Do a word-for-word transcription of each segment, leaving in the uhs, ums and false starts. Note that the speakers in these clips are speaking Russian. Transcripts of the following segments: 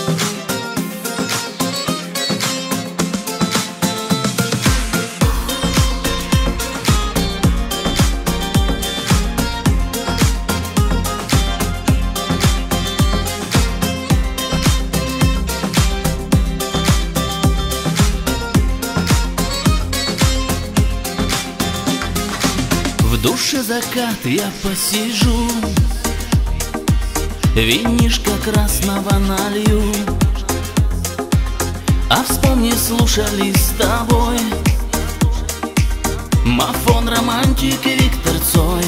В душе закат, я посижу, винишка красного налью. А вспомни, слушали с тобой мафон, романтик и Виктор Цой.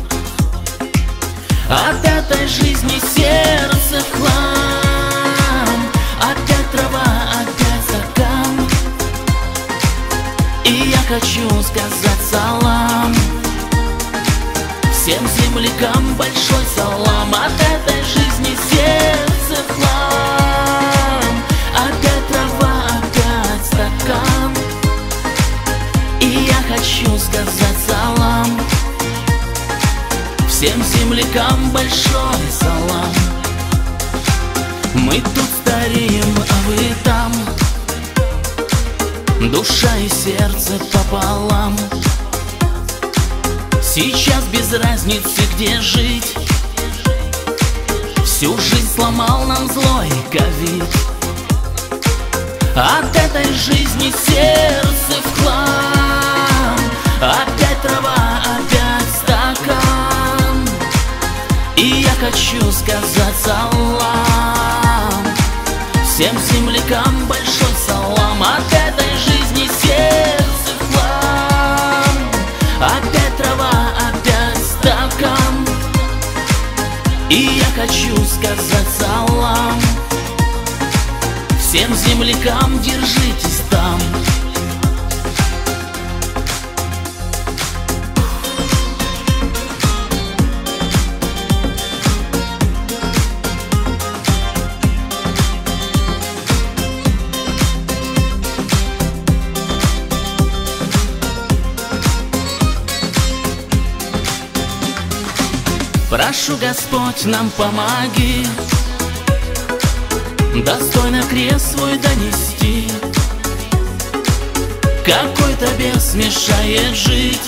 От этой жизни сердце в хлам, опять трава, опять стакан. И я хочу сказать салам всем землякам, большой салам. От этой жизни сердце в хлам, опять трава, опять стакан. И я хочу сказать салам всем землякам, большой салам. Мы тут стареем, а вы там, душа и сердце пополам. Сейчас без разницы, где жить, всю жизнь сломал нам злой ковид. От этой жизни сердце в хлам, опять трава, опять стакан. И я хочу сказать салам всем землякам, большой салам. От этой жизни сердце в хлам, опять трава, опять стакан. И я хочу сказать салам всем землякам, держитесь там. Прошу, Господь, нам помоги достойно крест свой донести. Какой-то бес мешает жить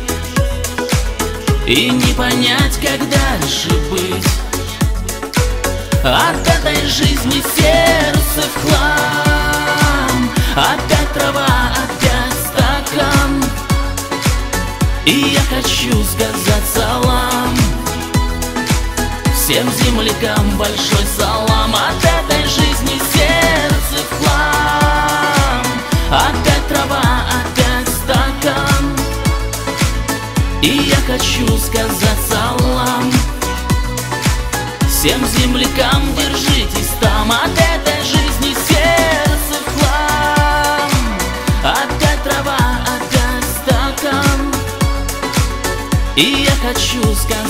и не понять, как дальше быть. От этой жизни сердце в хлам, опять трава, опять стакан. И я хочу сказать салам всем землякам, большой салам. От этой жизни сердце в хлам, опять трава, опять стакан. И я хочу сказать салам всем землякам, держитесь там. От этой жизни сердце в хлам, опять трава, опять стакан. И я хочу сказать